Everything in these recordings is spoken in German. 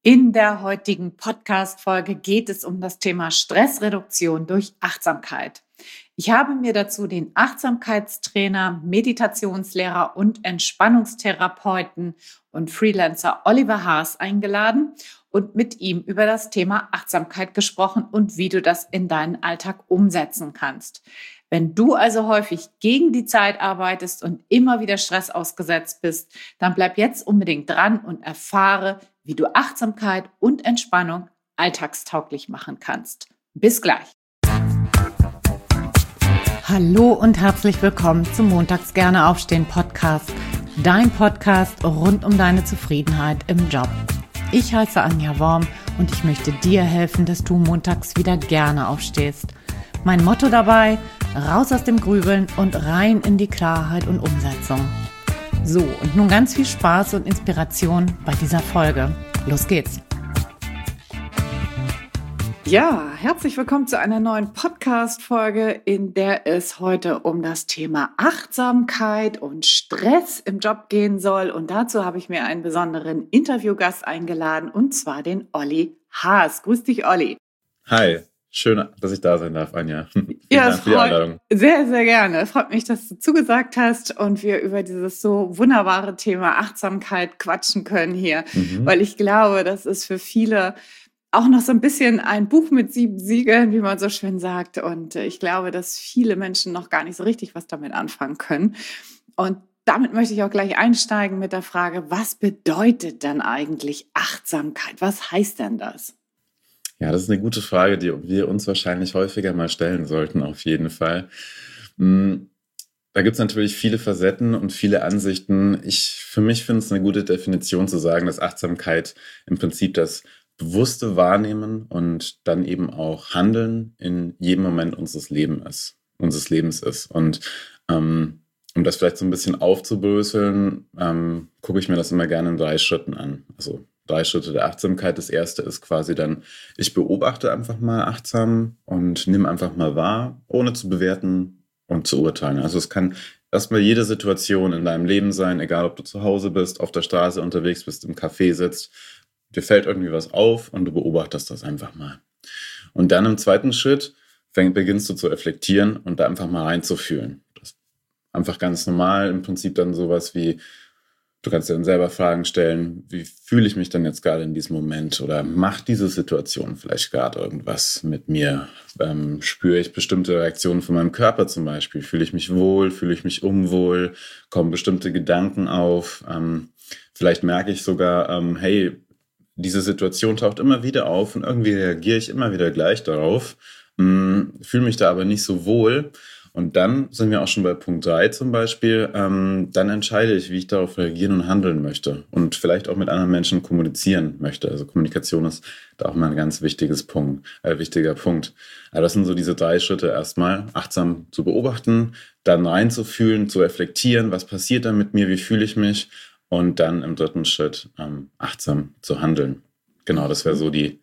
In der heutigen Podcast-Folge geht es um das Thema Stressreduktion durch Achtsamkeit. Ich habe mir dazu den Achtsamkeitstrainer, Meditationslehrer und Entspannungstherapeuten und Freelancer Oliver Haas eingeladen und mit ihm über das Thema Achtsamkeit gesprochen und wie du das in deinen Alltag umsetzen kannst. Wenn du also häufig gegen die Zeit arbeitest und immer wieder Stress ausgesetzt bist, dann bleib jetzt unbedingt dran und erfahre, wie du Achtsamkeit und Entspannung alltagstauglich machen kannst. Bis gleich. Hallo und herzlich willkommen zum Montags gerne aufstehen Podcast, dein Podcast rund um deine Zufriedenheit im Job. Ich heiße Anja Worm und ich möchte dir helfen, dass du montags wieder gerne aufstehst. Mein Motto dabei: raus aus dem Grübeln und rein in die Klarheit und Umsetzung. So, und nun ganz viel Spaß und Inspiration bei dieser Folge. Los geht's! Ja, herzlich willkommen zu einer neuen Podcast-Folge, in der es heute um das Thema Achtsamkeit und Stress im Job gehen soll. Und dazu habe ich mir einen besonderen Interviewgast eingeladen, und zwar den Olli Haas. Grüß dich, Olli. Hi. Schön, dass ich da sein darf, Anja. Vielen Dank für die Einladung. Sehr, sehr gerne. Freut mich, dass du zugesagt hast und wir über dieses so wunderbare Thema Achtsamkeit quatschen können hier, weil ich glaube, das ist für viele auch noch so ein bisschen ein Buch mit 7 Siegeln, wie man so schön sagt. Und ich glaube, dass viele Menschen noch gar nicht so richtig was damit anfangen können. Und damit möchte ich auch gleich einsteigen mit der Frage, was bedeutet denn eigentlich Achtsamkeit? Was heißt denn das? Ja, das ist eine gute Frage, die wir uns wahrscheinlich häufiger mal stellen sollten, auf jeden Fall. Da gibt es natürlich viele Facetten und viele Ansichten. Für mich finde es eine gute Definition zu sagen, dass Achtsamkeit im Prinzip das bewusste Wahrnehmen und dann eben auch Handeln in jedem Moment unseres Lebens ist. Und um das vielleicht so ein bisschen aufzubröseln, gucke ich mir das immer gerne in 3 Schritten an. Also 3 Schritte der Achtsamkeit. Das erste ist quasi dann, ich beobachte einfach mal achtsam und nehme einfach mal wahr, ohne zu bewerten und zu urteilen. Also es kann erstmal jede Situation in deinem Leben sein, egal ob du zu Hause bist, auf der Straße unterwegs bist, im Café sitzt, dir fällt irgendwie was auf und du beobachtest das einfach mal. Und dann im zweiten Schritt beginnst du zu reflektieren und da einfach mal reinzufühlen. Das ist einfach ganz normal, im Prinzip dann sowas wie, du kannst dir dann selber Fragen stellen, wie fühle ich mich denn jetzt gerade in diesem Moment? Oder macht diese Situation vielleicht gerade irgendwas mit mir? Spüre ich bestimmte Reaktionen von meinem Körper zum Beispiel? Fühle ich mich wohl? Fühle ich mich unwohl? Kommen bestimmte Gedanken auf? Vielleicht merke ich sogar, hey, diese Situation taucht immer wieder auf und irgendwie reagiere ich immer wieder gleich darauf, fühle mich da aber nicht so wohl. Und dann sind wir auch schon bei Punkt 3 zum Beispiel. Dann entscheide ich, wie ich darauf reagieren und handeln möchte und vielleicht auch mit anderen Menschen kommunizieren möchte. Also Kommunikation ist da auch mal ein ganz wichtiger Punkt. Also das sind so diese 3 Schritte erstmal. Achtsam zu beobachten, dann reinzufühlen, zu reflektieren, was passiert da mit mir, wie fühle ich mich, und dann im 3. Schritt achtsam zu handeln. Genau, das wäre so die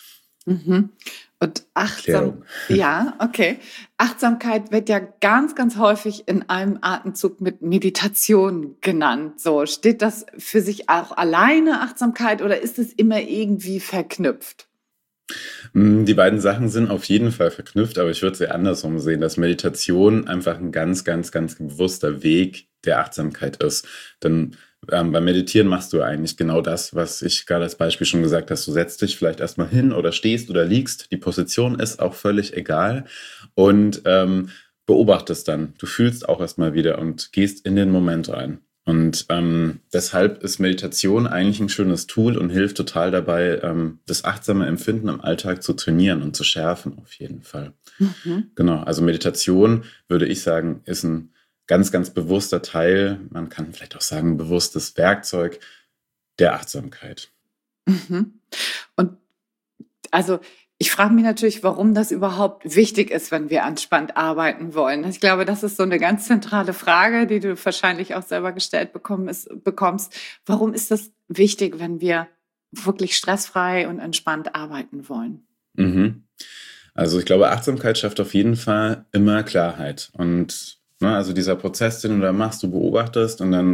Und ja, okay. Achtsamkeit wird ja ganz, ganz häufig in einem Atemzug mit Meditation genannt. So, steht das für sich auch alleine, Achtsamkeit, oder ist es immer irgendwie verknüpft? Die beiden Sachen sind auf jeden Fall verknüpft, aber ich würde es eher andersrum sehen, dass Meditation einfach ein ganz, ganz, ganz bewusster Weg der Achtsamkeit ist. Denn beim Meditieren machst du eigentlich genau das, was ich gerade als Beispiel schon gesagt habe. Du setzt dich vielleicht erstmal hin oder stehst oder liegst. Die Position ist auch völlig egal und beobachtest dann. Du fühlst auch erstmal wieder und gehst in den Moment rein. Und deshalb ist Meditation eigentlich ein schönes Tool und hilft total dabei, das achtsame Empfinden im Alltag zu trainieren und zu schärfen, auf jeden Fall. Genau, also Meditation, würde ich sagen, ist ein ganz, ganz bewusster Teil, man kann vielleicht auch sagen, bewusstes Werkzeug der Achtsamkeit. Und also ich frage mich natürlich, warum das überhaupt wichtig ist, wenn wir entspannt arbeiten wollen. Ich glaube, das ist so eine ganz zentrale Frage, die du wahrscheinlich auch selber gestellt bekommst. Warum ist das wichtig, wenn wir wirklich stressfrei und entspannt arbeiten wollen? Also ich glaube, Achtsamkeit schafft auf jeden Fall immer Klarheit. Und also dieser Prozess, den du da machst, du beobachtest und dann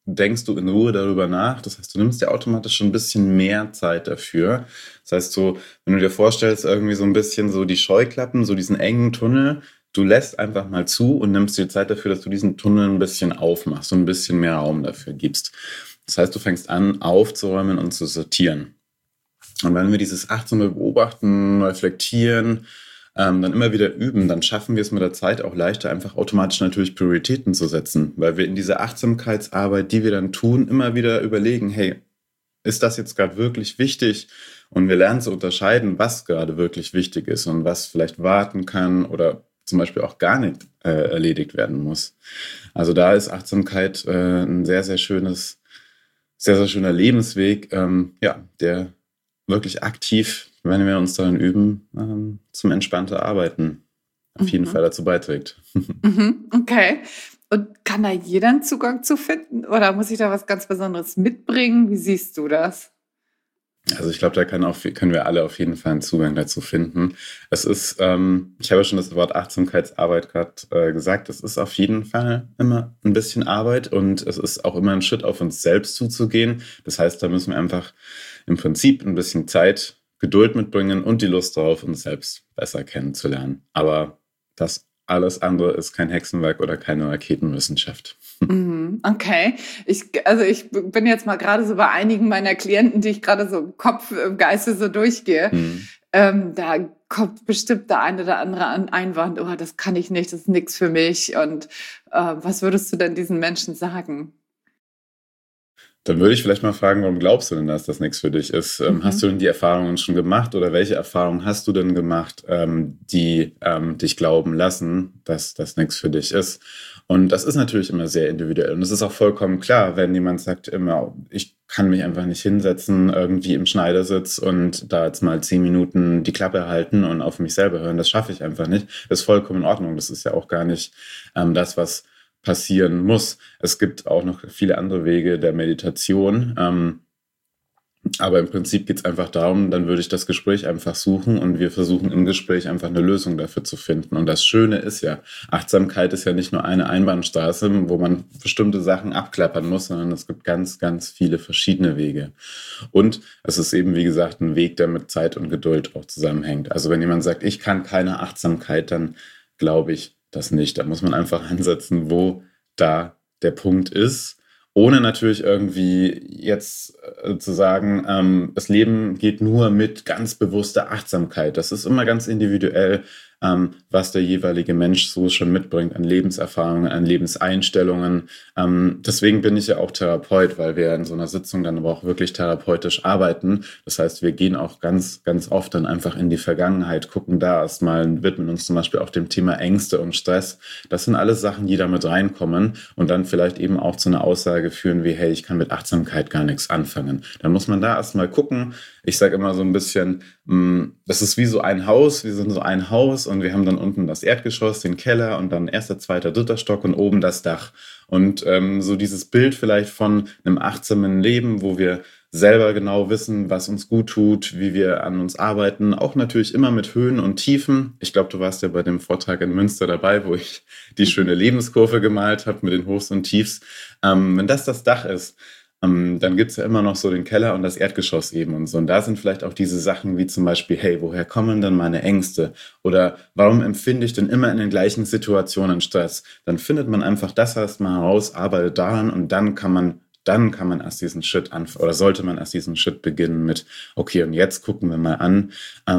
denkst du in Ruhe darüber nach. Das heißt, du nimmst dir automatisch schon ein bisschen mehr Zeit dafür. Das heißt, so, wenn du dir vorstellst, irgendwie so ein bisschen so die Scheuklappen, so diesen engen Tunnel, du lässt einfach mal zu und nimmst dir Zeit dafür, dass du diesen Tunnel ein bisschen aufmachst und ein bisschen mehr Raum dafür gibst. Das heißt, du fängst an, aufzuräumen und zu sortieren. Und wenn wir dieses achtsame Beobachten, Reflektieren, dann immer wieder üben, dann schaffen wir es mit der Zeit auch leichter, einfach automatisch natürlich Prioritäten zu setzen, weil wir in dieser Achtsamkeitsarbeit, die wir dann tun, immer wieder überlegen, hey, ist das jetzt gerade wirklich wichtig? Und wir lernen zu unterscheiden, was gerade wirklich wichtig ist und was vielleicht warten kann oder zum Beispiel auch gar nicht erledigt werden muss. Also da ist Achtsamkeit ein sehr, sehr schönes, sehr, sehr schöner Lebensweg, der wirklich aktiv, wenn wir uns darin üben, zum entspannter Arbeiten auf jeden Fall dazu beiträgt. Okay. Und kann da jeder einen Zugang zu finden? Oder muss ich da was ganz Besonderes mitbringen? Wie siehst du das? Also ich glaube, da können wir alle auf jeden Fall einen Zugang dazu finden. Es ist, ich habe ja schon das Wort Achtsamkeitsarbeit gerade gesagt, es ist auf jeden Fall immer ein bisschen Arbeit und es ist auch immer ein Schritt auf uns selbst zuzugehen. Das heißt, da müssen wir einfach im Prinzip ein bisschen Zeit, Geduld mitbringen und die Lust darauf, uns selbst besser kennenzulernen. Aber das alles andere ist kein Hexenwerk oder keine Raketenwissenschaft. Okay. Ich bin jetzt mal gerade so bei einigen meiner Klienten, die ich gerade so im Kopf, im Geiste so durchgehe. Da kommt bestimmt der eine oder andere Einwand, oh, das kann ich nicht, das ist nichts für mich. Und was würdest du denn diesen Menschen sagen? Dann würde ich vielleicht mal fragen, warum glaubst du denn, dass das nichts für dich ist? Hast du denn die Erfahrungen schon gemacht oder welche Erfahrungen hast du denn gemacht, die dich glauben lassen, dass das nichts für dich ist? Und das ist natürlich immer sehr individuell. Und es ist auch vollkommen klar, wenn jemand sagt immer, ich kann mich einfach nicht hinsetzen, irgendwie im Schneidersitz und da jetzt mal 10 Minuten die Klappe halten und auf mich selber hören. Das schaffe ich einfach nicht. Das ist vollkommen in Ordnung. Das ist ja auch gar nicht das, was passieren muss. Es gibt auch noch viele andere Wege der Meditation. Aber im Prinzip geht es einfach darum, dann würde ich das Gespräch einfach suchen und wir versuchen im Gespräch einfach eine Lösung dafür zu finden. Und das Schöne ist ja, Achtsamkeit ist ja nicht nur eine Einbahnstraße, wo man bestimmte Sachen abklappern muss, sondern es gibt ganz, ganz viele verschiedene Wege. Und es ist eben, wie gesagt, ein Weg, der mit Zeit und Geduld auch zusammenhängt. Also wenn jemand sagt, ich kann keine Achtsamkeit, dann glaube ich das nicht. Da muss man einfach ansetzen, wo da der Punkt ist, ohne natürlich irgendwie jetzt zu sagen, das Leben geht nur mit ganz bewusster Achtsamkeit. Das ist immer ganz individuell, was der jeweilige Mensch so schon mitbringt an Lebenserfahrungen, an Lebenseinstellungen. Deswegen bin ich ja auch Therapeut, weil wir in so einer Sitzung dann aber auch wirklich therapeutisch arbeiten. Das heißt, wir gehen auch ganz, ganz oft dann einfach in die Vergangenheit, gucken da erstmal, widmen uns zum Beispiel auch dem Thema Ängste und Stress. Das sind alles Sachen, die da mit reinkommen und dann vielleicht eben auch zu einer Aussage führen wie, hey, ich kann mit Achtsamkeit gar nichts anfangen. Dann muss man da erstmal gucken. Ich sage immer so ein bisschen, das ist wie so ein Haus, wir sind so ein Haus und wir haben dann unten das Erdgeschoss, den Keller und dann erster, zweiter, dritter Stock und oben das Dach. Und so dieses Bild vielleicht von einem achtsamen Leben, wo wir selber genau wissen, was uns gut tut, wie wir an uns arbeiten, auch natürlich immer mit Höhen und Tiefen. Ich glaube, du warst ja bei dem Vortrag in Münster dabei, wo ich die schöne Lebenskurve gemalt habe mit den Hochs und Tiefs. Wenn das Dach ist, dann gibt's ja immer noch so den Keller und das Erdgeschoss eben und so. Und da sind vielleicht auch diese Sachen wie zum Beispiel, hey, woher kommen denn meine Ängste? Oder warum empfinde ich denn immer in den gleichen Situationen Stress? Dann findet man einfach das erstmal heraus, arbeitet daran und dann kann man erst diesen Schritt anfangen oder sollte man erst diesen Schritt beginnen mit, okay, und jetzt gucken wir mal an,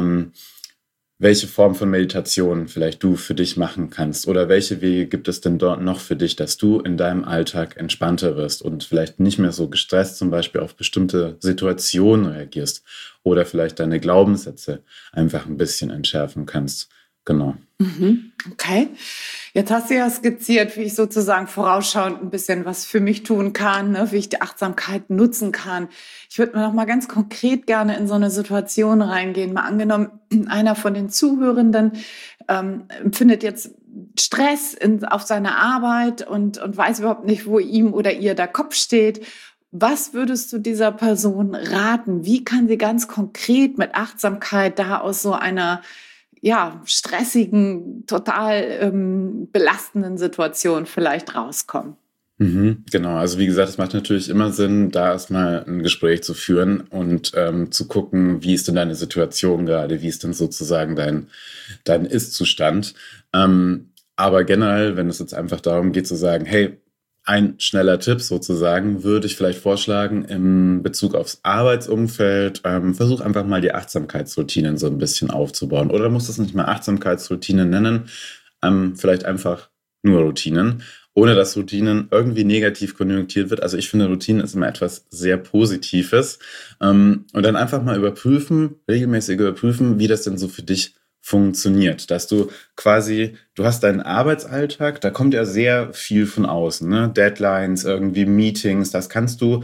welche Form von Meditation vielleicht du für dich machen kannst oder welche Wege gibt es denn dort noch für dich, dass du in deinem Alltag entspannter wirst und vielleicht nicht mehr so gestresst zum Beispiel auf bestimmte Situationen reagierst oder vielleicht deine Glaubenssätze einfach ein bisschen entschärfen kannst. Genau. Okay. Jetzt hast du ja skizziert, wie ich sozusagen vorausschauend ein bisschen was für mich tun kann, ne, wie ich die Achtsamkeit nutzen kann. Ich würde mal noch mal ganz konkret gerne in so eine Situation reingehen. Mal angenommen, einer von den Zuhörenden empfindet jetzt Stress auf seiner Arbeit und weiß überhaupt nicht, wo ihm oder ihr der Kopf steht. Was würdest du dieser Person raten? Wie kann sie ganz konkret mit Achtsamkeit da aus so einer stressigen, total belastenden Situation vielleicht rauskommen? Genau, also wie gesagt, es macht natürlich immer Sinn, da erstmal ein Gespräch zu führen und zu gucken, wie ist denn deine Situation gerade, wie ist denn sozusagen dein Ist-Zustand. Aber generell, wenn es jetzt einfach darum geht zu sagen, hey, ein schneller Tipp sozusagen, würde ich vielleicht vorschlagen, in Bezug aufs Arbeitsumfeld, versuch einfach mal die Achtsamkeitsroutinen so ein bisschen aufzubauen. Oder musst es nicht mal Achtsamkeitsroutinen nennen, vielleicht einfach nur Routinen, ohne dass Routinen irgendwie negativ konjunktiert wird. Also ich finde, Routinen ist immer etwas sehr Positives. Und dann einfach mal überprüfen, regelmäßig überprüfen, wie das denn so für dich funktioniert. Dass du quasi, du hast deinen Arbeitsalltag, da kommt ja sehr viel von außen, ne? Deadlines, irgendwie Meetings, das kannst du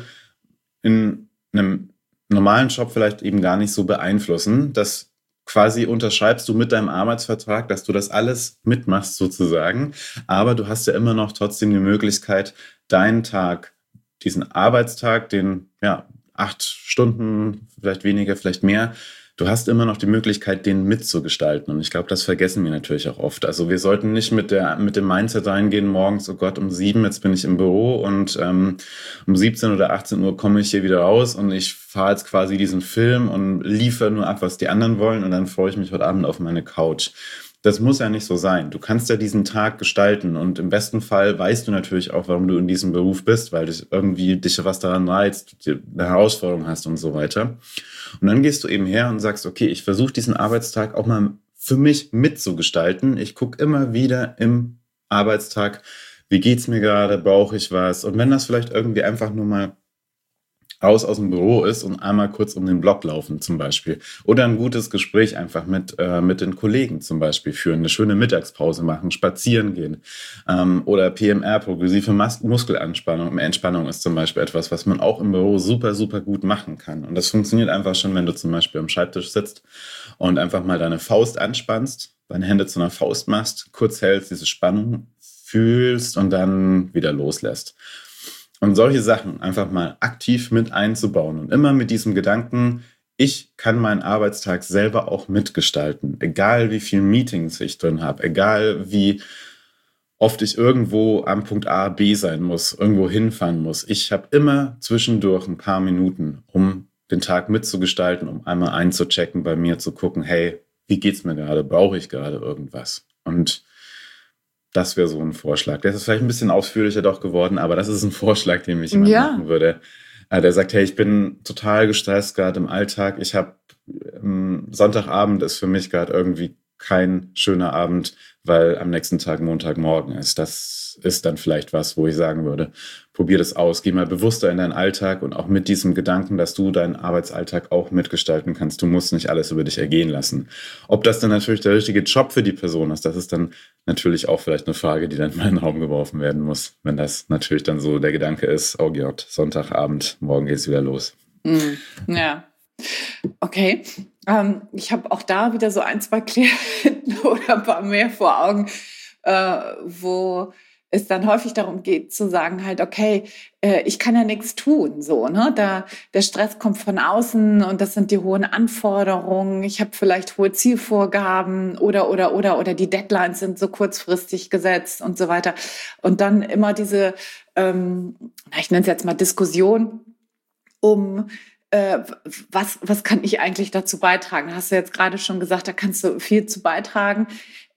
in einem normalen Job vielleicht eben gar nicht so beeinflussen. Das quasi unterschreibst du mit deinem Arbeitsvertrag, dass du das alles mitmachst sozusagen. Aber du hast ja immer noch trotzdem die Möglichkeit, deinen Tag, diesen Arbeitstag, den, ja, 8 Stunden, vielleicht weniger, vielleicht mehr, du hast immer noch die Möglichkeit, den mitzugestalten. Und ich glaube, das vergessen wir natürlich auch oft. Also wir sollten nicht mit dem Mindset reingehen, morgens, oh Gott, um 7, jetzt bin ich im Büro und um 17 oder 18 Uhr komme ich hier wieder raus und ich fahre jetzt quasi diesen Film und liefere nur ab, was die anderen wollen und dann freue ich mich heute Abend auf meine Couch. Das muss ja nicht so sein. Du kannst ja diesen Tag gestalten und im besten Fall weißt du natürlich auch, warum du in diesem Beruf bist, weil dich irgendwie was daran reizt, du eine Herausforderung hast und so weiter. Und dann gehst du eben her und sagst, okay, ich versuche diesen Arbeitstag auch mal für mich mitzugestalten. Ich gucke immer wieder im Arbeitstag, wie geht's mir gerade, brauche ich was? Und wenn das vielleicht irgendwie einfach nur mal raus aus dem Büro ist und einmal kurz um den Block laufen zum Beispiel. Oder ein gutes Gespräch einfach mit den Kollegen zum Beispiel führen, eine schöne Mittagspause machen, spazieren gehen. Oder PMR, progressive Muskelanspannung. Entspannung ist zum Beispiel etwas, was man auch im Büro super, super gut machen kann. Und das funktioniert einfach schon, wenn du zum Beispiel am Schreibtisch sitzt und einfach mal deine Faust anspannst, deine Hände zu einer Faust machst, kurz hältst, diese Spannung fühlst und dann wieder loslässt. Und solche Sachen einfach mal aktiv mit einzubauen und immer mit diesem Gedanken, ich kann meinen Arbeitstag selber auch mitgestalten, egal wie viele Meetings ich drin habe, egal wie oft ich irgendwo am Punkt A, B sein muss, irgendwo hinfahren muss. Ich habe immer zwischendurch ein paar Minuten, um den Tag mitzugestalten, um einmal einzuchecken bei mir, zu gucken, hey, wie geht's mir gerade? Brauche ich gerade irgendwas? Und das wäre so ein Vorschlag. Der ist vielleicht ein bisschen ausführlicher doch geworden, aber das ist ein Vorschlag, den mich jemand Ja. machen würde. Der sagt, hey, ich bin total gestresst gerade im Alltag. Ich habe Sonntagabend ist für mich gerade irgendwie kein schöner Abend, weil am nächsten Tag Montagmorgen ist. Das ist dann vielleicht was, wo ich sagen würde, probier das aus. Geh mal bewusster in deinen Alltag und auch mit diesem Gedanken, dass du deinen Arbeitsalltag auch mitgestalten kannst. Du musst nicht alles über dich ergehen lassen. Ob das dann natürlich der richtige Job für die Person ist, das ist dann natürlich auch vielleicht eine Frage, die dann in den Raum geworfen werden muss, wenn das natürlich dann so der Gedanke ist, oh Gott, Sonntagabend, morgen geht's wieder los. Ja. Okay, ich habe auch da wieder so ein, zwei Klienten oder ein paar mehr vor Augen, wo es dann häufig darum geht zu sagen halt, okay, ich kann ja nichts tun, so, ne? Der Stress kommt von außen und das sind die hohen Anforderungen. Ich habe vielleicht hohe Zielvorgaben oder die Deadlines sind so kurzfristig gesetzt und so weiter. Und dann immer diese, ich nenne es jetzt mal Diskussion um was kann ich eigentlich dazu beitragen? Hast du jetzt gerade schon gesagt, da kannst du viel zu beitragen.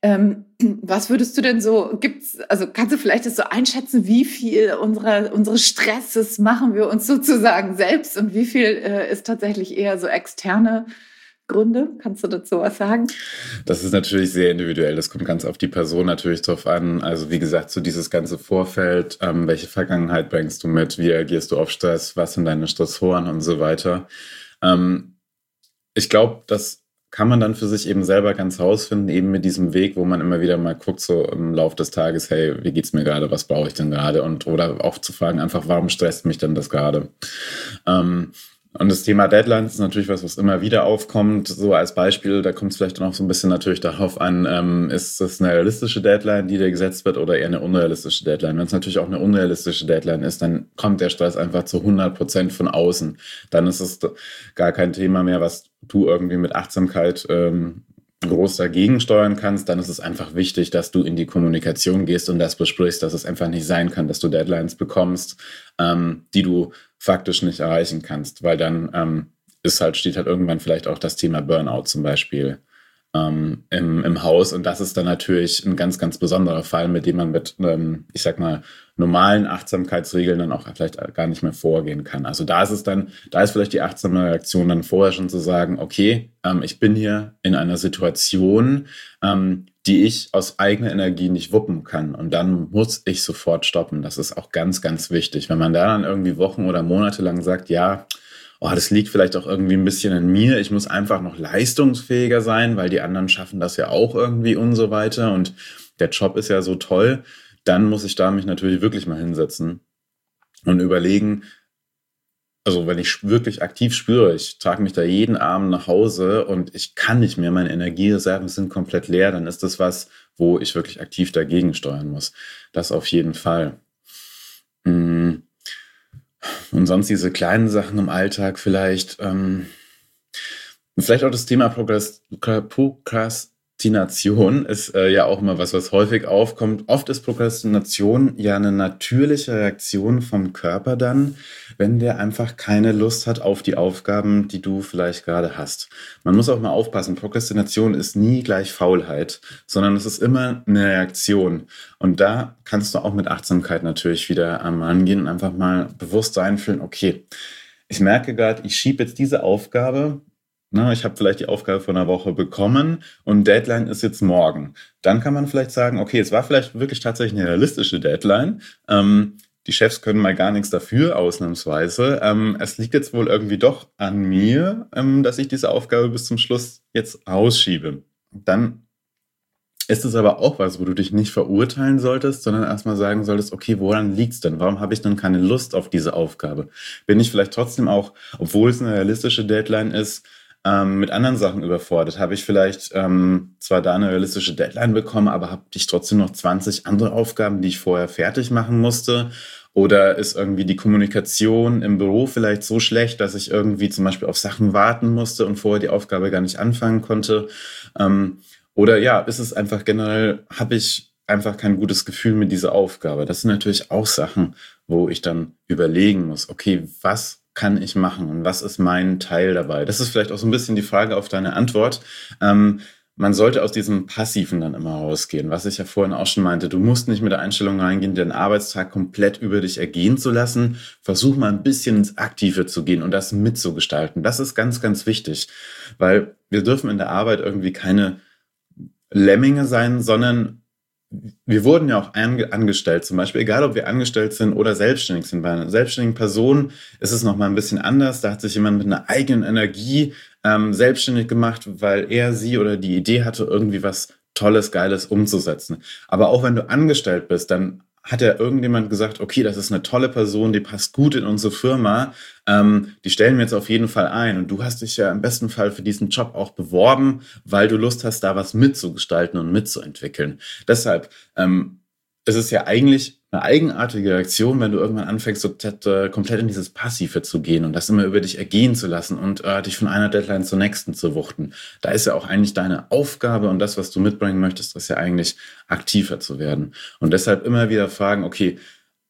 Was würdest du denn so, kannst du vielleicht das so einschätzen, wie viel unsere Stresses machen wir uns sozusagen selbst und wie viel ist tatsächlich eher so externe Gründe? Kannst du dazu was sagen? Das ist natürlich sehr individuell. Das kommt ganz auf die Person natürlich drauf an. Also wie gesagt, so dieses ganze Vorfeld, welche Vergangenheit bringst du mit, wie reagierst du auf Stress, was sind deine Stressoren und so weiter. Ich glaube, das kann man dann für sich eben selber ganz rausfinden, eben mit diesem Weg, wo man immer wieder mal guckt, so im Laufe des Tages, hey, wie geht's mir gerade, was brauche ich denn gerade? Oder auch zu fragen, einfach, warum stresst mich denn das gerade? Und das Thema Deadlines ist natürlich was immer wieder aufkommt. So als Beispiel, da kommt es vielleicht dann auch so ein bisschen natürlich darauf an, ist das eine realistische Deadline, die dir gesetzt wird oder eher eine unrealistische Deadline? Wenn es natürlich auch eine unrealistische Deadline ist, dann kommt der Stress einfach zu 100% von außen. Dann ist es gar kein Thema mehr, was du irgendwie mit Achtsamkeit groß dagegen steuern kannst, dann ist es einfach wichtig, dass du in die Kommunikation gehst und das besprichst, dass es einfach nicht sein kann, dass du Deadlines bekommst, die du faktisch nicht erreichen kannst, weil dann steht halt irgendwann vielleicht auch das Thema Burnout zum Beispiel im Haus, und das ist dann natürlich ein ganz, ganz besonderer Fall, mit dem man mit, ich sag mal, normalen Achtsamkeitsregeln dann auch vielleicht gar nicht mehr vorgehen kann. Also da ist vielleicht die achtsame Reaktion dann vorher schon zu sagen, okay, ich bin hier in einer Situation, die ich aus eigener Energie nicht wuppen kann, und dann muss ich sofort stoppen. Das ist auch ganz, ganz wichtig. Wenn man da dann irgendwie Wochen oder Monate lang sagt, ja, das liegt vielleicht auch irgendwie ein bisschen an mir. Ich muss einfach noch leistungsfähiger sein, weil die anderen schaffen das ja auch irgendwie und so weiter. Und der Job ist ja so toll. Dann muss ich da mich natürlich wirklich mal hinsetzen und überlegen, also wenn ich wirklich aktiv spüre, ich trage mich da jeden Abend nach Hause und ich kann nicht mehr, meine Energiereserven sind komplett leer, dann ist das was, wo ich wirklich aktiv dagegen steuern muss. Das auf jeden Fall. Und sonst diese kleinen Sachen im Alltag vielleicht auch das Thema Prokrastination ist ja auch immer was häufig aufkommt. Oft ist Prokrastination ja eine natürliche Reaktion vom Körper dann, wenn der einfach keine Lust hat auf die Aufgaben, die du vielleicht gerade hast. Man muss auch mal aufpassen, Prokrastination ist nie gleich Faulheit, sondern es ist immer eine Reaktion. Und da kannst du auch mit Achtsamkeit natürlich wieder angehen und einfach mal bewusst einfühlen, okay, ich merke gerade, ich schiebe jetzt diese Aufgabe. Ich habe vielleicht die Aufgabe von einer Woche bekommen und Deadline ist jetzt morgen. Dann kann man vielleicht sagen, okay, es war vielleicht wirklich tatsächlich eine realistische Deadline. Die Chefs können mal gar nichts dafür, ausnahmsweise. Es liegt jetzt wohl irgendwie doch an mir, dass ich diese Aufgabe bis zum Schluss jetzt rausschiebe. Dann ist es aber auch was, wo du dich nicht verurteilen solltest, sondern erstmal sagen solltest, okay, woran liegt's denn? Warum habe ich denn keine Lust auf diese Aufgabe? Bin ich vielleicht trotzdem auch, obwohl es eine realistische Deadline ist, mit anderen Sachen überfordert? Habe ich vielleicht zwar da eine realistische Deadline bekommen, aber habe ich trotzdem noch 20 andere Aufgaben, die ich vorher fertig machen musste? Oder ist irgendwie die Kommunikation im Büro vielleicht so schlecht, dass ich irgendwie zum Beispiel auf Sachen warten musste und vorher die Aufgabe gar nicht anfangen konnte? Oder ja, ist es einfach generell, habe ich einfach kein gutes Gefühl mit dieser Aufgabe? Das sind natürlich auch Sachen, wo ich dann überlegen muss, okay, was kann ich machen und was ist mein Teil dabei? Das ist vielleicht auch so ein bisschen die Frage auf deine Antwort. Man sollte aus diesem Passiven dann immer rausgehen, was ich ja vorhin auch schon meinte. Du musst nicht mit der Einstellung reingehen, den Arbeitstag komplett über dich ergehen zu lassen. Versuch mal ein bisschen ins Aktive zu gehen und das mitzugestalten. Das ist ganz, ganz wichtig, weil wir dürfen in der Arbeit irgendwie keine Lemminge sein, sondern wir wurden ja auch angestellt, zum Beispiel, egal ob wir angestellt sind oder selbstständig sind. Bei einer selbstständigen Person ist es nochmal ein bisschen anders. Da hat sich jemand mit einer eigenen Energie selbstständig gemacht, weil er, sie oder die Idee hatte, irgendwie was Tolles, Geiles umzusetzen. Aber auch wenn du angestellt bist, dann hat ja irgendjemand gesagt, okay, das ist eine tolle Person, die passt gut in unsere Firma, die stellen wir jetzt auf jeden Fall ein. Und du hast dich ja im besten Fall für diesen Job auch beworben, weil du Lust hast, da was mitzugestalten und mitzuentwickeln. Deshalb ist es ja eigentlich eine eigenartige Reaktion, wenn du irgendwann anfängst, so komplett in dieses Passive zu gehen und das immer über dich ergehen zu lassen und dich von einer Deadline zur nächsten zu wuchten. Da ist ja auch eigentlich deine Aufgabe und das, was du mitbringen möchtest, ist ja eigentlich aktiver zu werden. Und deshalb immer wieder fragen, okay,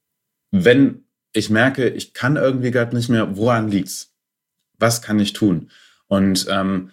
wenn ich merke, ich kann irgendwie gerade nicht mehr, woran liegt's? Was kann ich tun? Und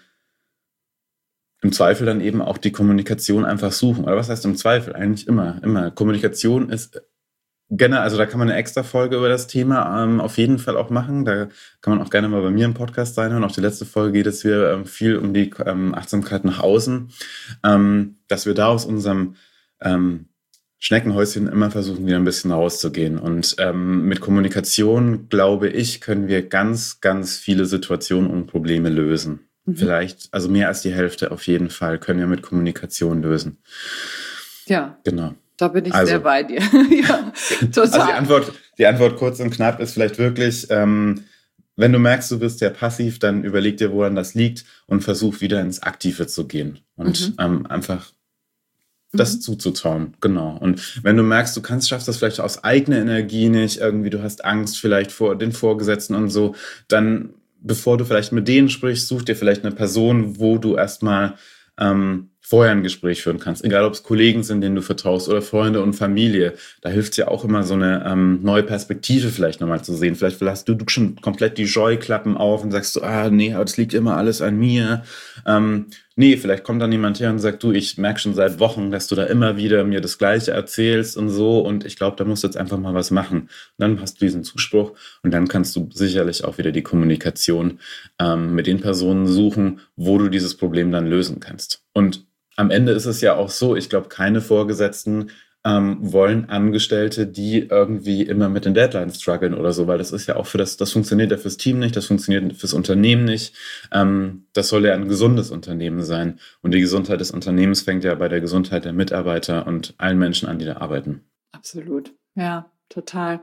im Zweifel dann eben auch die Kommunikation einfach suchen. Oder was heißt im Zweifel? Eigentlich immer. Kommunikation ist also da kann man eine extra Folge über das Thema auf jeden Fall auch machen. Da kann man auch gerne mal bei mir im Podcast reinhören. Auch die letzte Folge geht es hier viel um die Achtsamkeit nach außen. Dass wir da aus unserem Schneckenhäuschen immer versuchen, wieder ein bisschen rauszugehen. Und mit Kommunikation, glaube ich, können wir ganz, ganz viele Situationen und Probleme lösen. Vielleicht, also mehr als die Hälfte auf jeden Fall können wir mit Kommunikation lösen. Ja, genau. Da bin ich sehr bei dir. Ja, total. Also die Antwort kurz und knapp ist vielleicht wirklich, wenn du merkst, du bist ja passiv, dann überleg dir, woran das liegt und versuch wieder ins Aktive zu gehen und einfach das zuzutrauen. Genau. Und wenn du merkst, schaffst das vielleicht aus eigener Energie nicht, irgendwie du hast Angst vielleicht vor den Vorgesetzten und so, dann bevor du vielleicht mit denen sprichst, such dir vielleicht eine Person, wo du erstmal vorher ein Gespräch führen kannst. Egal, ob es Kollegen sind, denen du vertraust oder Freunde und Familie. Da hilft es ja auch immer so eine neue Perspektive vielleicht nochmal zu sehen. Vielleicht hast du schon komplett die Scheuklappen auf und sagst so, nee, aber das liegt immer alles an mir. Nee, vielleicht kommt dann jemand her und sagt, du, ich merke schon seit Wochen, dass du da immer wieder mir das Gleiche erzählst und so und ich glaube, da musst du jetzt einfach mal was machen. Und dann hast du diesen Zuspruch und dann kannst du sicherlich auch wieder die Kommunikation mit den Personen suchen, wo du dieses Problem dann lösen kannst. Und am Ende ist es ja auch so, ich glaube, keine Vorgesetzten wollen Angestellte, die irgendwie immer mit den Deadlines strugglen oder so, weil das ist ja auch das funktioniert ja fürs Team nicht, das funktioniert fürs Unternehmen nicht. Das soll ja ein gesundes Unternehmen sein. Und die Gesundheit des Unternehmens fängt ja bei der Gesundheit der Mitarbeiter und allen Menschen an, die da arbeiten. Absolut. Ja, total.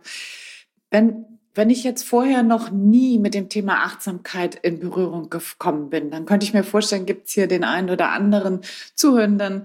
Wenn ich jetzt vorher noch nie mit dem Thema Achtsamkeit in Berührung gekommen bin, dann könnte ich mir vorstellen, gibt es hier den einen oder anderen Zuhörenden,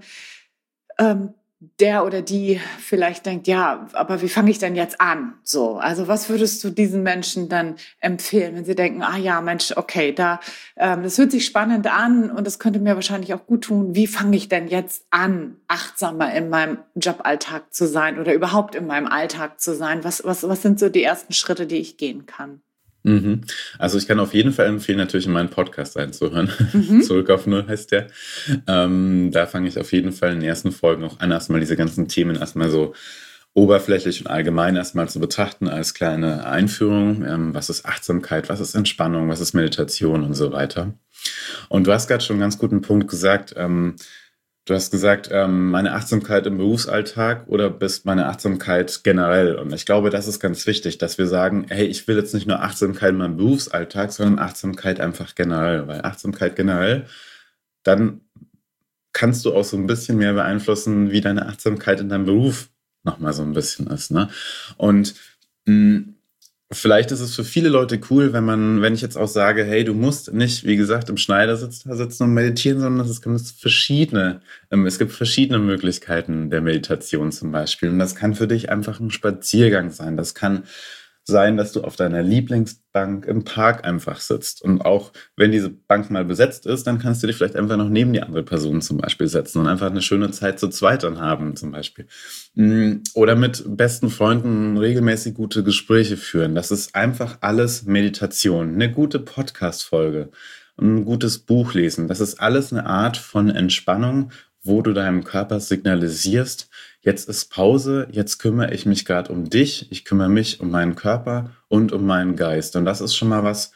der oder die vielleicht denkt, ja, aber wie fange ich denn jetzt an? So, also was würdest du diesen Menschen dann empfehlen, wenn sie denken, ja, Mensch, okay, das hört sich spannend an und das könnte mir wahrscheinlich auch gut tun. Wie fange ich denn jetzt an, achtsamer in meinem Joballtag zu sein oder überhaupt in meinem Alltag zu sein? Was sind so die ersten Schritte, die ich gehen kann? Also ich kann auf jeden Fall empfehlen, natürlich in meinen Podcast reinzuhören. Zurück auf Null heißt der. Da fange ich auf jeden Fall in den ersten Folgen auch an, erstmal diese ganzen Themen erstmal so oberflächlich und allgemein erstmal zu betrachten als kleine Einführung. Was ist Achtsamkeit, was ist Entspannung, was ist Meditation und so weiter. Und du hast gerade schon einen ganz guten Punkt gesagt. Du hast gesagt, meine Achtsamkeit im Berufsalltag oder bist meine Achtsamkeit generell. Und ich glaube, das ist ganz wichtig, dass wir sagen, hey, ich will jetzt nicht nur Achtsamkeit in meinem Berufsalltag, sondern Achtsamkeit einfach generell. Weil Achtsamkeit generell, dann kannst du auch so ein bisschen mehr beeinflussen, wie deine Achtsamkeit in deinem Beruf nochmal so ein bisschen ist. Ne? Und vielleicht ist es für viele Leute cool, wenn ich jetzt auch sage, hey, du musst nicht, wie gesagt, im Schneidersitz da sitzen und meditieren, sondern es gibt verschiedene Möglichkeiten der Meditation zum Beispiel. Und das kann für dich einfach ein Spaziergang sein. Das kann sein, dass du auf deiner Lieblingsbank im Park einfach sitzt. Und auch wenn diese Bank mal besetzt ist, dann kannst du dich vielleicht einfach noch neben die andere Person zum Beispiel setzen und einfach eine schöne Zeit zu zweit dann haben zum Beispiel. Oder mit besten Freunden regelmäßig gute Gespräche führen. Das ist einfach alles Meditation. Eine gute Podcast-Folge, ein gutes Buch lesen. Das ist alles eine Art von Entspannung, wo du deinem Körper signalisierst, jetzt ist Pause, jetzt kümmere ich mich gerade um dich, ich kümmere mich um meinen Körper und um meinen Geist. Und das ist schon mal was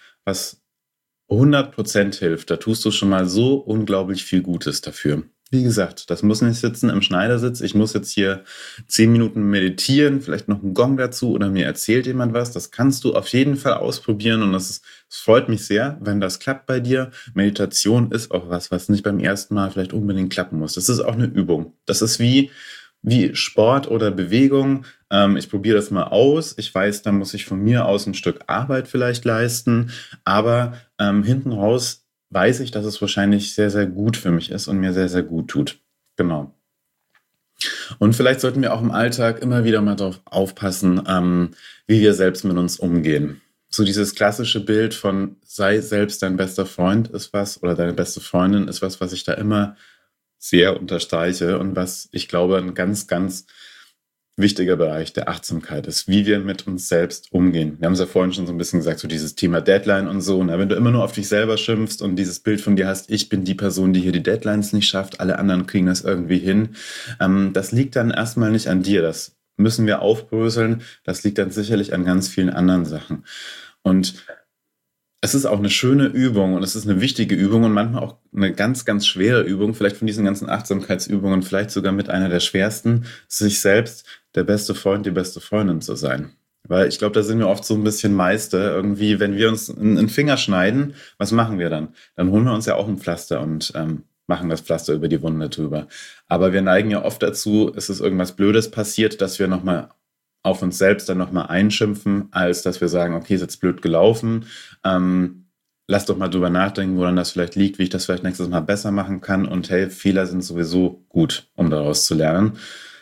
100% hilft. Da tust du schon mal so unglaublich viel Gutes dafür. Wie gesagt, das muss nicht sitzen im Schneidersitz. Ich muss jetzt hier 10 Minuten meditieren, vielleicht noch einen Gong dazu oder mir erzählt jemand was. Das kannst du auf jeden Fall ausprobieren und es freut mich sehr, wenn das klappt bei dir. Meditation ist auch was nicht beim ersten Mal vielleicht unbedingt klappen muss. Das ist auch eine Übung. Das ist wie Sport oder Bewegung. Ich probiere das mal aus. Ich weiß, da muss ich von mir aus ein Stück Arbeit vielleicht leisten, aber hinten raus weiß ich, dass es wahrscheinlich sehr, sehr gut für mich ist und mir sehr, sehr gut tut. Genau. Und vielleicht sollten wir auch im Alltag immer wieder mal darauf aufpassen, wie wir selbst mit uns umgehen. So dieses klassische Bild von sei selbst dein bester Freund ist was oder deine beste Freundin ist was ich da immer sehr unterstreiche und was ich glaube ein ganz, ganz wichtiger Bereich der Achtsamkeit ist, wie wir mit uns selbst umgehen. Wir haben es ja vorhin schon so ein bisschen gesagt, so dieses Thema Deadline und so. Na, wenn du immer nur auf dich selber schimpfst und dieses Bild von dir hast, ich bin die Person, die hier die Deadlines nicht schafft, alle anderen kriegen das irgendwie hin, das liegt dann erstmal nicht an dir. Das müssen wir aufbröseln. Das liegt dann sicherlich an ganz vielen anderen Sachen. Und es ist auch eine schöne Übung und es ist eine wichtige Übung und manchmal auch eine ganz, ganz schwere Übung, vielleicht von diesen ganzen Achtsamkeitsübungen, vielleicht sogar mit einer der schwersten, sich selbst der beste Freund, die beste Freundin zu sein. Weil ich glaube, da sind wir oft so ein bisschen Meister. Irgendwie, wenn wir uns einen Finger schneiden, was machen wir dann? Dann holen wir uns ja auch ein Pflaster und machen das Pflaster über die Wunde drüber. Aber wir neigen ja oft dazu, es ist irgendwas Blödes passiert, dass wir nochmal auf uns selbst dann nochmal einschimpfen, als dass wir sagen, okay, ist jetzt blöd gelaufen. Lass doch mal drüber nachdenken, woran das vielleicht liegt, wie ich das vielleicht nächstes Mal besser machen kann. Und hey, Fehler sind sowieso gut, um daraus zu lernen.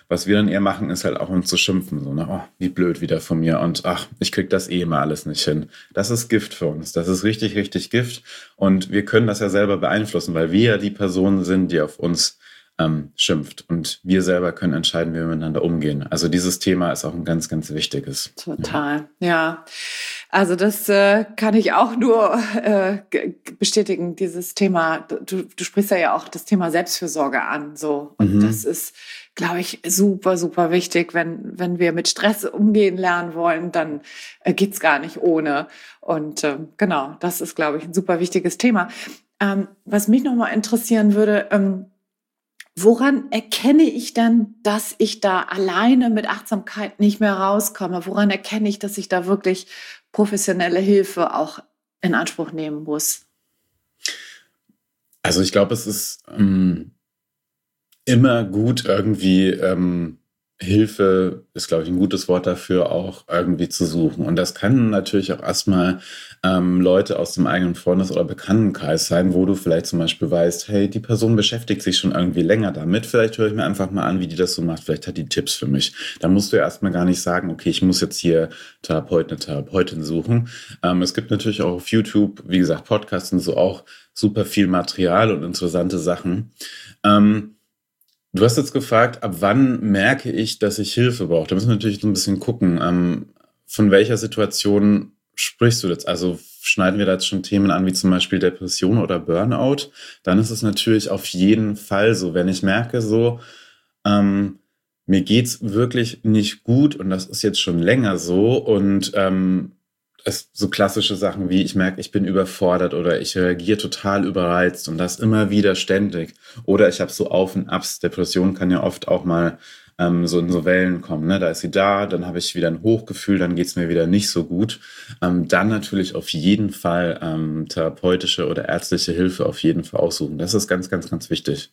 Was wir dann eher machen, ist halt auch uns zu schimpfen. So, ne? Oh, wie blöd wieder von mir und ach, ich krieg das eh immer alles nicht hin. Das ist Gift für uns. Das ist richtig, richtig Gift. Und wir können das ja selber beeinflussen, weil wir ja die Personen sind, die auf uns schimpft. Und wir selber können entscheiden, wie wir miteinander umgehen. Also dieses Thema ist auch ein ganz, ganz wichtiges. Total, ja. Also das kann ich auch nur bestätigen, dieses Thema. Du sprichst ja auch das Thema Selbstfürsorge an. So. Und das ist, glaube ich, super, super wichtig. Wenn wir mit Stress umgehen lernen wollen, dann geht's gar nicht ohne. Und genau, das ist, glaube ich, ein super wichtiges Thema. Was mich nochmal interessieren würde, woran erkenne ich dann, dass ich da alleine mit Achtsamkeit nicht mehr rauskomme? Woran erkenne ich, dass ich da wirklich professionelle Hilfe auch in Anspruch nehmen muss? Also ich glaube, es ist immer gut, irgendwie Hilfe ist, glaube ich, ein gutes Wort dafür, auch irgendwie zu suchen. Und das kann natürlich auch erstmal Leute aus dem eigenen Freundes- oder Bekanntenkreis sein, wo du vielleicht zum Beispiel weißt, hey, die Person beschäftigt sich schon irgendwie länger damit. Vielleicht höre ich mir einfach mal an, wie die das so macht. Vielleicht hat die Tipps für mich. Da musst du ja erstmal gar nicht sagen, okay, ich muss jetzt hier Therapeut, eine Therapeutin suchen. Es gibt natürlich auch auf YouTube, wie gesagt, Podcasts und so auch super viel Material und interessante Sachen. Du hast jetzt gefragt, ab wann merke ich, dass ich Hilfe brauche? Da müssen wir natürlich so ein bisschen gucken. Von welcher Situation sprichst du jetzt? Also schneiden wir da jetzt schon Themen an, wie zum Beispiel Depression oder Burnout? Dann ist es natürlich auf jeden Fall so, wenn ich merke, so, mir geht's wirklich nicht gut und das ist jetzt schon länger so und so klassische Sachen wie, ich merke, ich bin überfordert oder ich reagiere total überreizt und das immer wieder ständig. Oder ich habe so Auf und Abs. Depression kann ja oft auch mal so in so Wellen kommen. Ne? Da ist sie da, dann habe ich wieder ein Hochgefühl, dann geht's mir wieder nicht so gut. Dann natürlich auf jeden Fall therapeutische oder ärztliche Hilfe auf jeden Fall aussuchen. Das ist ganz, ganz, ganz wichtig.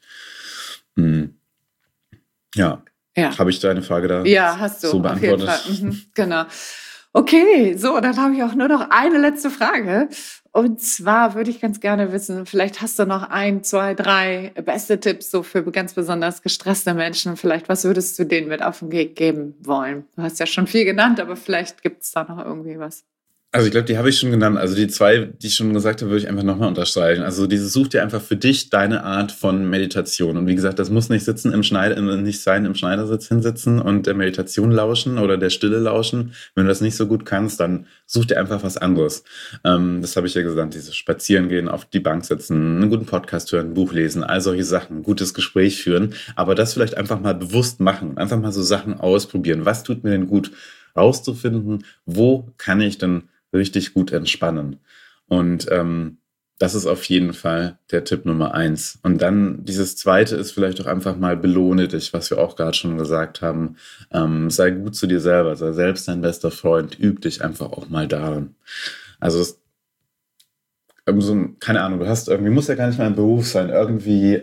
Ja. Habe ich deine Frage da hast du, so beantwortet? Auf jeden Fall. Genau. Okay, so, dann habe ich auch nur noch eine letzte Frage. Und zwar würde ich ganz gerne wissen, vielleicht hast du noch 1, 2, 3 beste Tipps so für ganz besonders gestresste Menschen. Vielleicht, was würdest du denen mit auf den Weg geben wollen? Du hast ja schon viel genannt, aber vielleicht gibt es da noch irgendwie was. Also ich glaube, die habe ich schon genannt. Also die 2, die ich schon gesagt habe, würde ich einfach nochmal unterstreichen. Also such dir einfach für dich deine Art von Meditation. Und wie gesagt, das muss nicht nicht sein im Schneidersitz hinsitzen und der Meditation lauschen oder der Stille lauschen. Wenn du das nicht so gut kannst, dann such dir einfach was anderes. Das habe ich ja gesagt, dieses Spazieren gehen, auf die Bank sitzen, einen guten Podcast hören, ein Buch lesen, all solche Sachen, ein gutes Gespräch führen. Aber das vielleicht einfach mal bewusst machen, einfach mal so Sachen ausprobieren. Was tut mir denn gut? Rauszufinden, wo kann ich denn richtig gut entspannen. Und das ist auf jeden Fall der Tipp Nummer 1. Und dann dieses Zweite ist vielleicht auch einfach mal belohne dich, was wir auch gerade schon gesagt haben. Sei gut zu dir selber, sei selbst dein bester Freund, üb dich einfach auch mal darin. Also keine Ahnung, du hast irgendwie, muss ja gar nicht mal ein Beruf sein, irgendwie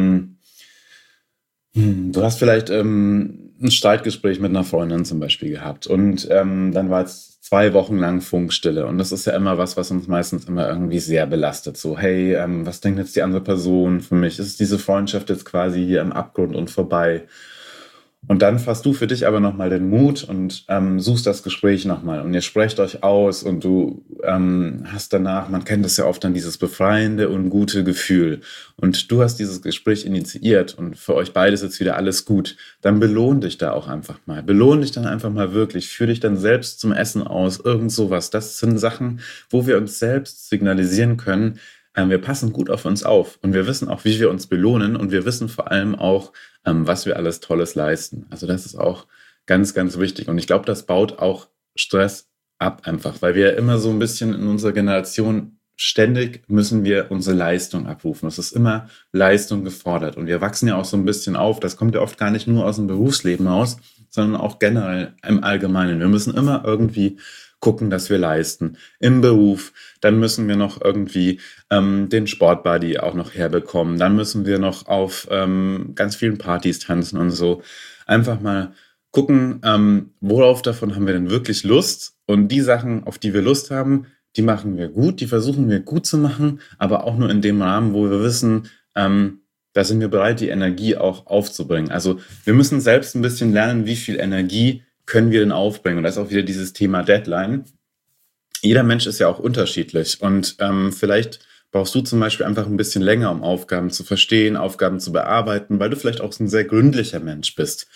du hast vielleicht ein Streitgespräch mit einer Freundin zum Beispiel gehabt und dann war es 2 Wochen lang Funkstille und das ist ja immer was uns meistens immer irgendwie sehr belastet. So, hey, was denkt jetzt die andere Person für mich? Ist diese Freundschaft jetzt quasi hier im Abgrund und vorbei? Und dann fasst du für dich aber nochmal den Mut und suchst das Gespräch nochmal und ihr sprecht euch aus und du hast danach, man kennt das ja oft dann, dieses befreiende und gute Gefühl und du hast dieses Gespräch initiiert und für euch beides ist jetzt wieder alles gut, dann belohn dich da auch einfach mal. Belohn dich dann einfach mal wirklich, führ dich dann selbst zum Essen aus, irgend sowas. Das sind Sachen, wo wir uns selbst signalisieren können, wir passen gut auf uns auf und wir wissen auch, wie wir uns belohnen und wir wissen vor allem auch, was wir alles Tolles leisten. Also das ist auch ganz, ganz wichtig. Und ich glaube, das baut auch Stress ab einfach, weil wir immer so ein bisschen in unserer Generation ständig müssen wir unsere Leistung abrufen. Es ist immer Leistung gefordert. Und wir wachsen ja auch so ein bisschen auf. Das kommt ja oft gar nicht nur aus dem Berufsleben aus, sondern auch generell im Allgemeinen. Wir müssen immer irgendwie gucken, dass wir leisten. Im Beruf, dann müssen wir noch irgendwie den Sportbuddy auch noch herbekommen. Dann müssen wir noch auf ganz vielen Partys tanzen und so. Einfach mal gucken, worauf davon haben wir denn wirklich Lust? Und die Sachen, auf die wir Lust haben, die machen wir gut, die versuchen wir gut zu machen, aber auch nur in dem Rahmen, wo wir wissen, da sind wir bereit, die Energie auch aufzubringen. Also wir müssen selbst ein bisschen lernen, wie viel Energie können wir denn aufbringen. Und das ist auch wieder dieses Thema Deadline. Jeder Mensch ist ja auch unterschiedlich und vielleicht brauchst du zum Beispiel einfach ein bisschen länger, um Aufgaben zu verstehen, Aufgaben zu bearbeiten, weil du vielleicht auch so ein sehr gründlicher Mensch bist.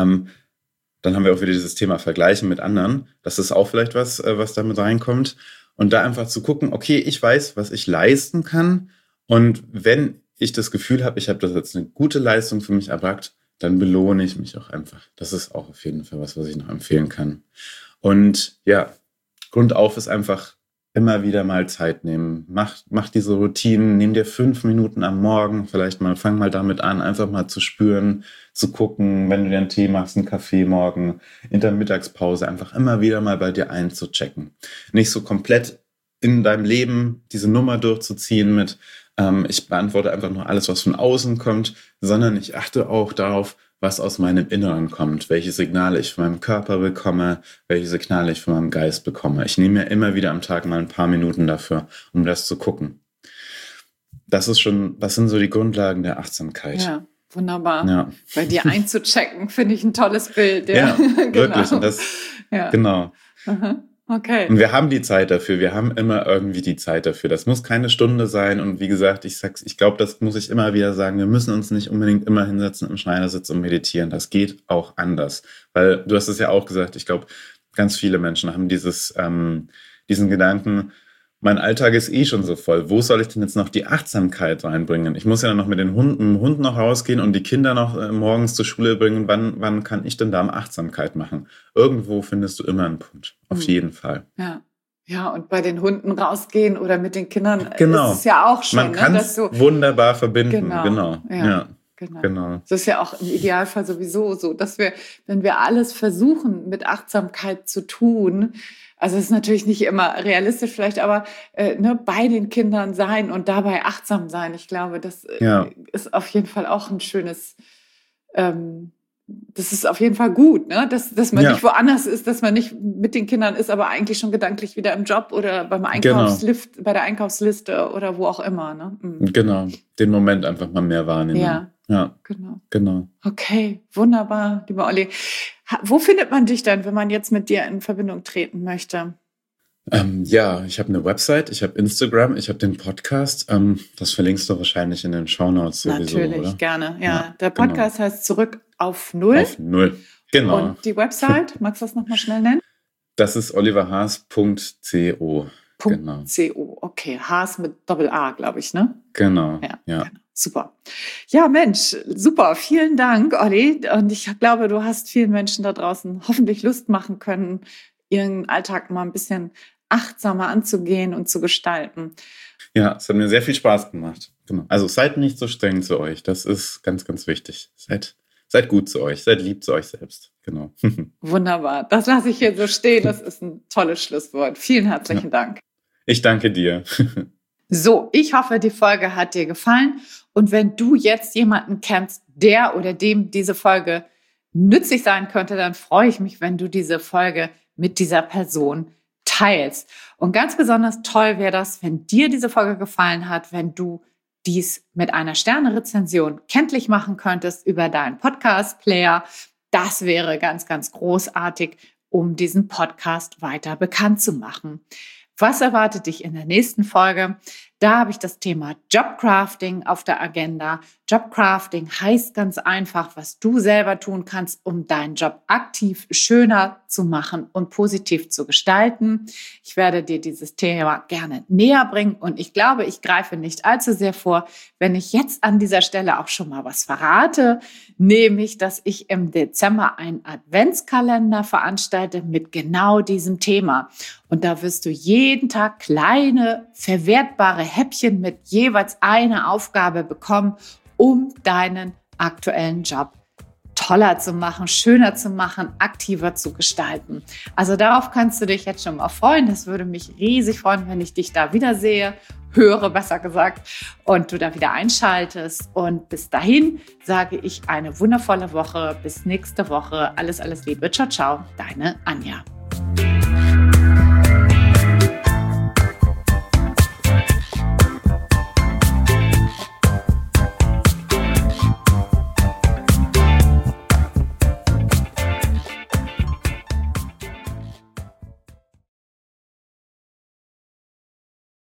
Dann haben wir auch wieder dieses Thema Vergleichen mit anderen. Das ist auch vielleicht was damit reinkommt. Und da einfach zu gucken, okay, ich weiß, was ich leisten kann. Und wenn ich das Gefühl habe, ich habe das jetzt eine gute Leistung für mich erbracht, dann belohne ich mich auch einfach. Das ist auch auf jeden Fall was ich noch empfehlen kann. Und ja, Grundauf ist einfach immer wieder mal Zeit nehmen. Mach diese Routinen, nimm dir 5 Minuten am Morgen, fang mal damit an, einfach mal zu spüren, zu gucken, wenn du dir einen Tee machst, einen Kaffee morgen, in der Mittagspause, einfach immer wieder mal bei dir einzuchecken. Nicht so komplett in deinem Leben diese Nummer durchzuziehen mit, ich beantworte einfach nur alles, was von außen kommt, sondern ich achte auch darauf, was aus meinem Inneren kommt, welche Signale ich von meinem Körper bekomme, welche Signale ich von meinem Geist bekomme. Ich nehme mir immer wieder am Tag mal ein paar Minuten dafür, um das zu gucken. Das sind so die Grundlagen der Achtsamkeit. Ja, wunderbar. Ja. Bei dir einzuchecken, finde ich ein tolles Bild. Ja, genau. wirklich. Und das, ja. Genau. Aha. Okay. Und wir haben die Zeit dafür. Wir haben immer irgendwie die Zeit dafür. Das muss keine Stunde sein. Und wie gesagt, ich glaube, das muss ich immer wieder sagen. Wir müssen uns nicht unbedingt immer hinsetzen im Schneidersitz und meditieren. Das geht auch anders. Weil du hast es ja auch gesagt, ich glaube, ganz viele Menschen haben diesen Gedanken, mein Alltag ist eh schon so voll. Wo soll ich denn jetzt noch die Achtsamkeit reinbringen? Ich muss ja noch mit dem Hund noch rausgehen und die Kinder noch morgens zur Schule bringen. Wann kann ich denn da Achtsamkeit machen? Irgendwo findest du immer einen Punkt. Auf jeden Fall. Ja. Ja, und bei den Hunden rausgehen oder mit den Kindern ist es ja auch schon. Man kann es wunderbar verbinden. Genau. Ja. Genau. Das ist ja auch im Idealfall sowieso so, dass wir, wenn wir alles versuchen, mit Achtsamkeit zu tun, also es ist natürlich nicht immer realistisch vielleicht, aber bei den Kindern sein und dabei achtsam sein. Ich glaube, das ist auf jeden Fall auch ein schönes, das ist auf jeden Fall gut, ne? Dass man nicht woanders ist, dass man nicht mit den Kindern ist, aber eigentlich schon gedanklich wieder im Job oder beim bei der Einkaufsliste oder wo auch immer. Ne? Mhm. Genau, den Moment einfach mal mehr wahrnehmen. Ja, genau. Okay, wunderbar, lieber Olli. Wo findet man dich denn, wenn man jetzt mit dir in Verbindung treten möchte? Ich habe eine Website, ich habe Instagram, ich habe den Podcast. Das verlinkst du wahrscheinlich in den Shownotes sowieso, natürlich, oder? Gerne. Ja, der Podcast heißt Zurück auf Null. Auf Null, genau. Und die Website, magst du das nochmal schnell nennen? Das ist oliverhaas.co. Genau. .co, okay. Haas mit Doppel-A, glaube ich, ne? Genau, ja. Genau. Super. Ja, Mensch, super. Vielen Dank, Olli. Und ich glaube, du hast vielen Menschen da draußen hoffentlich Lust machen können, ihren Alltag mal ein bisschen achtsamer anzugehen und zu gestalten. Ja, es hat mir sehr viel Spaß gemacht. Genau. Also seid nicht so streng zu euch. Das ist ganz, ganz wichtig. Seid gut zu euch. Seid lieb zu euch selbst. Genau. Wunderbar. Das lasse ich hier so stehen. Das ist ein tolles Schlusswort. Vielen herzlichen Dank. Ich danke dir. So, ich hoffe, die Folge hat dir gefallen. Und wenn du jetzt jemanden kennst, der oder dem diese Folge nützlich sein könnte, dann freue ich mich, wenn du diese Folge mit dieser Person teilst. Und ganz besonders toll wäre das, wenn dir diese Folge gefallen hat, wenn du dies mit einer Sterne-Rezension kenntlich machen könntest über deinen Podcast-Player. Das wäre ganz, ganz großartig, um diesen Podcast weiter bekannt zu machen. Was erwartet dich in der nächsten Folge? Da habe ich das Thema Jobcrafting auf der Agenda. Jobcrafting heißt ganz einfach, was du selber tun kannst, um deinen Job aktiv schöner zu machen und positiv zu gestalten. Ich werde dir dieses Thema gerne näher bringen und ich glaube, ich greife nicht allzu sehr vor, wenn ich jetzt an dieser Stelle auch schon mal was verrate, nämlich, dass ich im Dezember einen Adventskalender veranstalte mit genau diesem Thema. Und da wirst du jeden Tag kleine, verwertbare Häppchen mit jeweils einer Aufgabe bekommen, um deinen aktuellen Job toller zu machen, schöner zu machen, aktiver zu gestalten. Also darauf kannst du dich jetzt schon mal freuen. Das würde mich riesig freuen, wenn ich dich da wiedersehe, höre, besser gesagt, und du da wieder einschaltest. Und bis dahin sage ich eine wundervolle Woche. Bis nächste Woche. Alles, alles Liebe. Ciao, ciao. Deine Anja.